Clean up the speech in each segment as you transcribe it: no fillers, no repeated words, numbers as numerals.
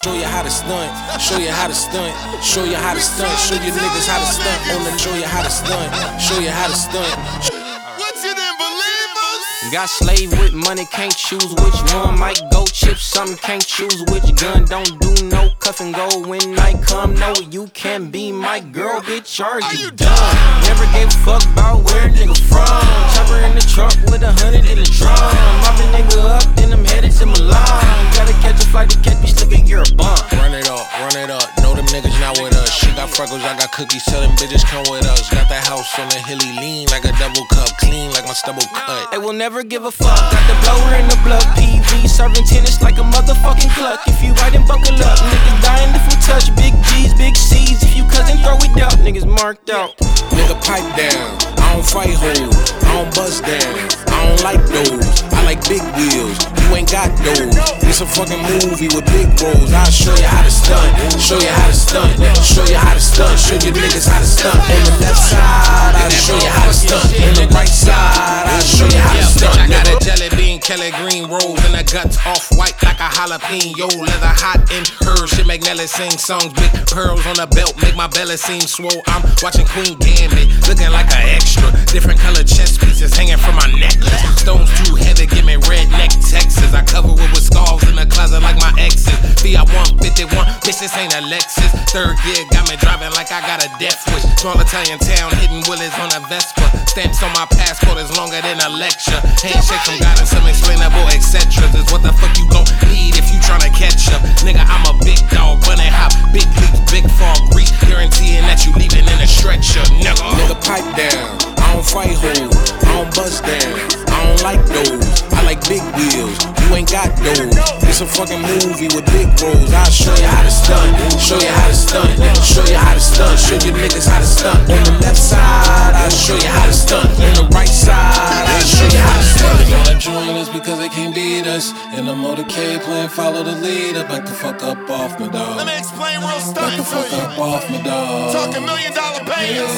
Show you how to stunt, show you how to stunt, show you how to stunt, show you niggas how to stunt on the show you how to stunt, show you how to stunt. What you didn't believe us? Got slave with money, can't choose which one. Might go chip something, can't choose which gun. Don't do no cuff and go when night come. No, you can't be my girl, bitch, are you done? Never gave a fuck about where a nigga from. Chopper in the trunk with 100 in the drum. Mop a nigga up, then I'm headed to Milan. Gotta catch a flight to catch me slipping, you're a bum. Run it up, know them niggas not with us. She got freckles, I got cookies, tell them bitches come with us. Got that house on the hilly, lean like a double cup, clean like my stubble cut. They will never give a fuck. Got the blower in the blood, PV serving tennis like a motherfucking cluck. If you right and buckle up, niggas dying if we touch. Big G's, big C's. If you cousin, throw it up. Niggas marked out. Nigga pipe down, I don't fight hoes, I don't bust down, I don't like those. I like big wheels, you ain't got those. It's a fucking movie with big roles. I'll show you how to stunt, show you how to stunt, show you how to stunt, show you niggas how to stunt. On the left side, I'll show you how to stunt. On the right side, I'll show you how to stunt. I got a jelly bean, Kelly green rose, and the guts off white like a jalapeno. Leather hot in her, shit make Nelly sing songs. Big pearls on the belt make my belly seem swole. I'm watching Queen Gambit, looking like an extra. Different color chest pieces hanging from my necklace. Stones too heavy, give me redneck Texas. I cover it with scars in the closet like my exes. Fiat 151, bitch, this ain't a Lexus. Third gear got me driving like I got a death wish. Small Italian town, hitting Willis on a Vespa. Stamps on my passport is longer than a lecture. Handshake from God and some explainable etc. Is what the fuck you gon' need if you tryna catch up. Nigga, I'm a big dog, bunny hop, big leaps, big fall grease. Guaranteeing that you leaving in a stretcher, nigga. Nigga pipe down, I don't fight hoes, I don't bust down, I don't like those. I like big wheels, you ain't got those. It's a fucking movie with big roles. I'll show you how to stunt, show you how to stunt, show you how to stunt, show you niggas how to stunt. On the left side, I'll show you how to stunt. On the right side, I'll show you how to stunt. They wanna join us because they can't beat us. In the motorcade playing follow the leader. Back the fuck up off me, dog. Let me explain real Back stuff the to fuck you. up off me, dog. Talking $1 million payers,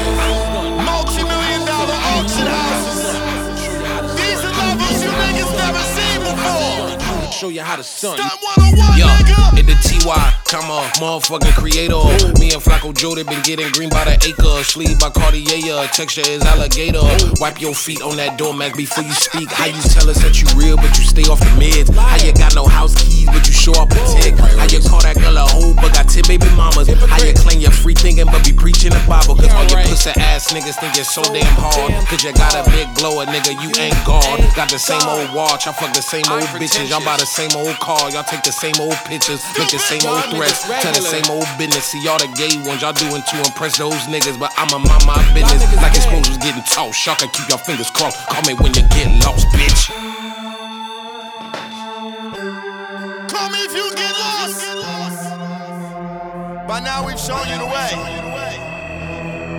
multi-million-dollar auction houses. These are levels you niggas never seen before. Show you how to stunt. Stunt 101, Yo, nigga. hit the TY, come on, motherfucking creator. Me and Flacco Joe, they been getting green by the acre. Sleeve by Cartier, texture is alligator. Wipe your feet on that doormat before you speak. How you tell us that you real, but you stay off the meds? How you got no house keys, but you show up a tick? How you call that girl a hoe, but got 10 baby mamas? How you claim you're free thinking, but be preaching the Bible? Cause all your pussy ass niggas think you're so damn hard. Cause you got a big blower, nigga, you ain't God. Got the same old watch, I fuck the same old bitches. Y'all buy the same old car, y'all take the same old pictures, make the same old threats, tell the same old business. See y'all the gay ones, y'all doing to impress those niggas, but I'ma mind my business. Like exposed was getting tossed, y'all can keep your fingers crossed. Call me when you get lost, bitch. Call me if you get lost. By now we've shown you the way.